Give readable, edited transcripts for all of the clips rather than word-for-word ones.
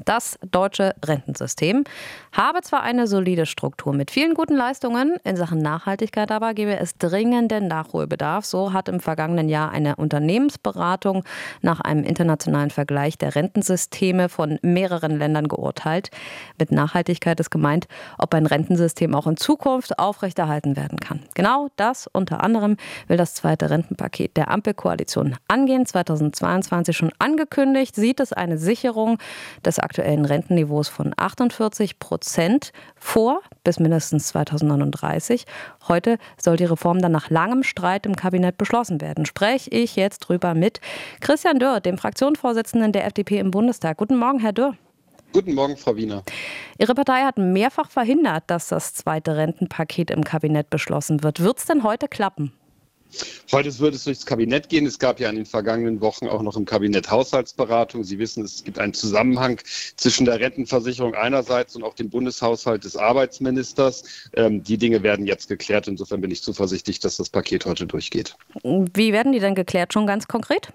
Das deutsche Rentensystem habe zwar eine solide Struktur mit vielen guten Leistungen, in Sachen Nachhaltigkeit aber gebe es dringenden Nachholbedarf. So hat im vergangenen Jahr eine Unternehmensberatung nach einem internationalen Vergleich der Rentensysteme von mehreren Ländern geurteilt. Mit Nachhaltigkeit ist gemeint, ob ein Rentensystem auch in Zukunft aufrechterhalten werden kann. Genau das unter anderem will das zweite Rentenpaket der Ampelkoalition angehen. 2022 schon angekündigt, sieht es eine Sicherung des aktuellen Rentenniveaus von 48% vor, bis mindestens 2039. Heute soll die Reform dann nach langem Streit im Kabinett beschlossen werden. Spreche ich jetzt drüber mit Christian Dürr, dem Fraktionsvorsitzenden der FDP im Bundestag. Guten Morgen, Herr Dürr. Guten Morgen, Frau Wiener. Ihre Partei hat mehrfach verhindert, dass das zweite Rentenpaket im Kabinett beschlossen wird. Wird es denn heute klappen? Heute wird es durchs Kabinett gehen. Es gab ja in den vergangenen Wochen auch noch im Kabinett Haushaltsberatung. Sie wissen, es gibt einen Zusammenhang zwischen der Rentenversicherung einerseits und auch dem Bundeshaushalt des Arbeitsministers. Die Dinge werden jetzt geklärt. Insofern bin ich zuversichtlich, dass das Paket heute durchgeht. Wie werden die denn geklärt, schon ganz konkret?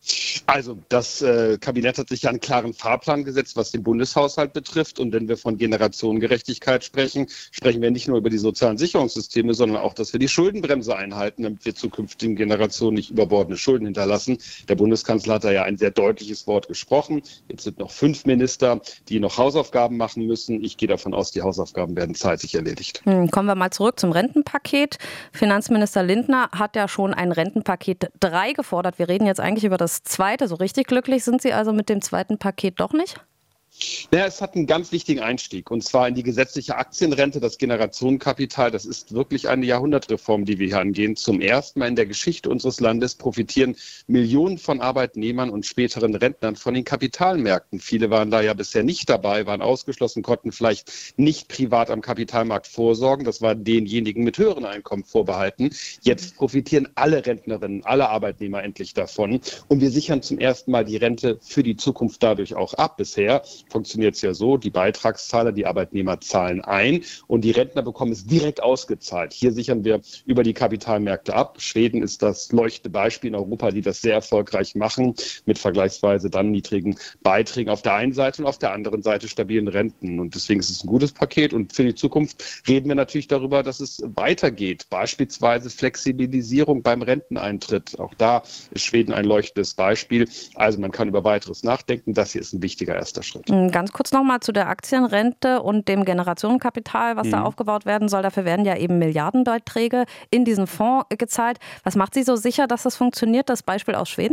Also das Kabinett hat sich ja einen klaren Fahrplan gesetzt, was den Bundeshaushalt betrifft. Und wenn wir von Generationengerechtigkeit sprechen, sprechen wir nicht nur über die sozialen Sicherungssysteme, sondern auch, dass wir die Schuldenbremse einhalten, damit wir zukünftigen Generationen nicht überbordene Schulden hinterlassen. Der Bundeskanzler hat da ja ein sehr deutliches Wort gesprochen. Jetzt sind noch 5 Minister, die noch Hausaufgaben machen müssen. Ich gehe davon aus, die Hausaufgaben werden zeitig erledigt. Kommen wir mal zurück zum Rentenpaket. Finanzminister Lindner hat ja schon ein Rentenpaket 3 gefordert. Wir reden jetzt eigentlich über das zweite. So richtig glücklich sind Sie also mit dem zweiten Paket doch nicht? Ja, es hat einen ganz wichtigen Einstieg, und zwar in die gesetzliche Aktienrente, das Generationenkapital. Das ist wirklich eine Jahrhundertreform, die wir hier angehen. Zum ersten Mal in der Geschichte unseres Landes profitieren Millionen von Arbeitnehmern und späteren Rentnern von den Kapitalmärkten. Viele waren da ja bisher nicht dabei, waren ausgeschlossen, konnten vielleicht nicht privat am Kapitalmarkt vorsorgen. Das war denjenigen mit höheren Einkommen vorbehalten. Jetzt profitieren alle Rentnerinnen, alle Arbeitnehmer endlich davon. Und wir sichern zum ersten Mal die Rente für die Zukunft dadurch auch ab. Bisher funktioniert es ja so, die Beitragszahler, die Arbeitnehmer zahlen ein und die Rentner bekommen es direkt ausgezahlt. Hier sichern wir über die Kapitalmärkte ab. Schweden ist das leuchtende Beispiel in Europa, die das sehr erfolgreich machen, mit vergleichsweise dann niedrigen Beiträgen auf der einen Seite und auf der anderen Seite stabilen Renten. Und deswegen ist es ein gutes Paket, und für die Zukunft reden wir natürlich darüber, dass es weitergeht. Beispielsweise Flexibilisierung beim Renteneintritt. Auch da ist Schweden ein leuchtendes Beispiel. Also man kann über weiteres nachdenken. Das hier ist ein wichtiger erster Schritt. Ganz kurz nochmal zu der Aktienrente und dem Generationenkapital, was da aufgebaut werden soll. Dafür werden ja eben Milliardenbeiträge in diesen Fonds gezahlt. Was macht Sie so sicher, dass das funktioniert? Das Beispiel aus Schweden?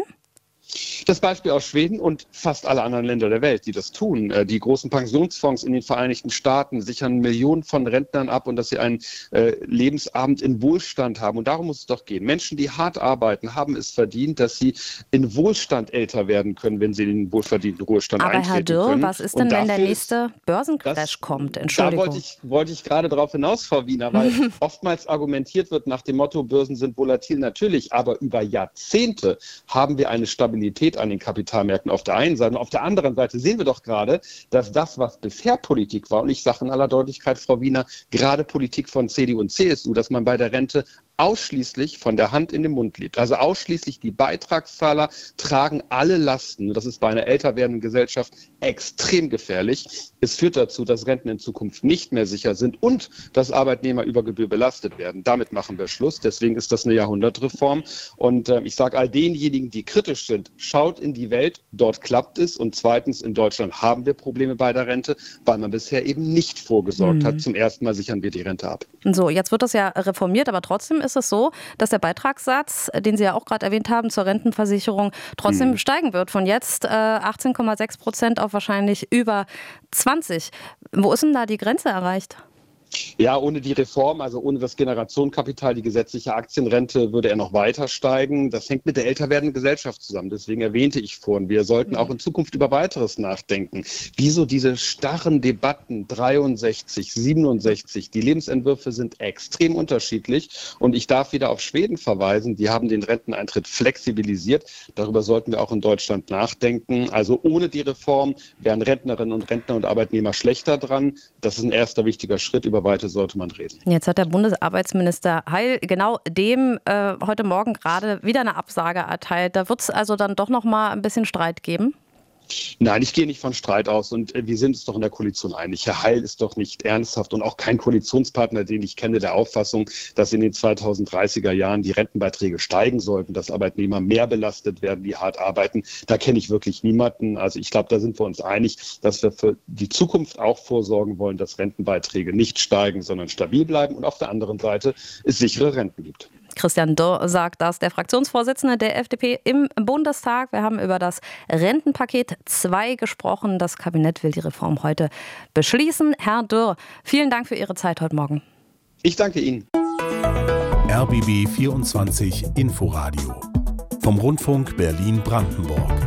Das Beispiel aus Schweden und fast alle anderen Länder der Welt, die das tun. Die großen Pensionsfonds in den Vereinigten Staaten sichern Millionen von Rentnern ab, und dass sie einen Lebensabend in Wohlstand haben. Und darum muss es doch gehen. Menschen, die hart arbeiten, haben es verdient, dass sie in Wohlstand älter werden können, wenn sie in den wohlverdienten Ruhestand eintreten können. Aber Herr Dürr, was ist denn, wenn der nächste Börsencrash kommt? Entschuldigung. Da wollte ich gerade drauf hinaus, Frau Wiener, weil oftmals argumentiert wird nach dem Motto, Börsen sind volatil. Natürlich, aber über Jahrzehnte haben wir eine Stabilität an den Kapitalmärkten auf der einen Seite. Und auf der anderen Seite sehen wir doch gerade, dass das, was bisher Politik war, und ich sage in aller Deutlichkeit, Frau Wiener, gerade Politik von CDU und CSU, dass man bei der Rente ausschließlich von der Hand in den Mund lebt. Also ausschließlich die Beitragszahler tragen alle Lasten. Das ist bei einer älter werdenden Gesellschaft extrem gefährlich. Es führt dazu, dass Renten in Zukunft nicht mehr sicher sind und dass Arbeitnehmer über Gebühr belastet werden. Damit machen wir Schluss. Deswegen ist das eine Jahrhundertreform. Und ich sage all denjenigen, die kritisch sind, schaut in die Welt, dort klappt es. Und zweitens, in Deutschland haben wir Probleme bei der Rente, weil man bisher eben nicht vorgesorgt hat. Zum ersten Mal sichern wir die Rente ab. So, jetzt wird das ja reformiert, aber trotzdem ist es so, dass der Beitragssatz, den Sie ja auch gerade erwähnt haben, zur Rentenversicherung trotzdem steigen wird. Von jetzt 18,6% auf wahrscheinlich über 20. Wo ist denn da die Grenze erreicht? Ja, ohne die Reform, also ohne das Generationenkapital, die gesetzliche Aktienrente, würde er noch weiter steigen. Das hängt mit der älter werdenden Gesellschaft zusammen. Deswegen erwähnte ich vorhin, wir sollten auch in Zukunft über weiteres nachdenken. Wieso diese starren Debatten 63, 67? Die Lebensentwürfe sind extrem unterschiedlich. Und ich darf wieder auf Schweden verweisen. Die haben den Renteneintritt flexibilisiert. Darüber sollten wir auch in Deutschland nachdenken. Also ohne die Reform wären Rentnerinnen und Rentner und Arbeitnehmer schlechter dran. Das ist ein erster wichtiger Schritt. Über weiter sollte man reden. Jetzt hat der Bundesarbeitsminister Heil genau dem heute Morgen gerade wieder eine Absage erteilt. Da wird es also dann doch noch mal ein bisschen Streit geben? Nein, ich gehe nicht von Streit aus und wir sind uns doch in der Koalition einig. Herr Heil ist doch nicht ernsthaft und auch kein Koalitionspartner, den ich kenne, der Auffassung, dass in den 2030er Jahren die Rentenbeiträge steigen sollten, dass Arbeitnehmer mehr belastet werden, die hart arbeiten. Da kenne ich wirklich niemanden. Also ich glaube, da sind wir uns einig, dass wir für die Zukunft auch vorsorgen wollen, dass Rentenbeiträge nicht steigen, sondern stabil bleiben und auf der anderen Seite es sichere Renten gibt. Christian Dürr sagt das, der Fraktionsvorsitzende der FDP im Bundestag. Wir haben über das Rentenpaket 2 gesprochen. Das Kabinett will die Reform heute beschließen. Herr Dürr, vielen Dank für Ihre Zeit heute Morgen. Ich danke Ihnen. RBB 24 Inforadio vom Rundfunk Berlin-Brandenburg.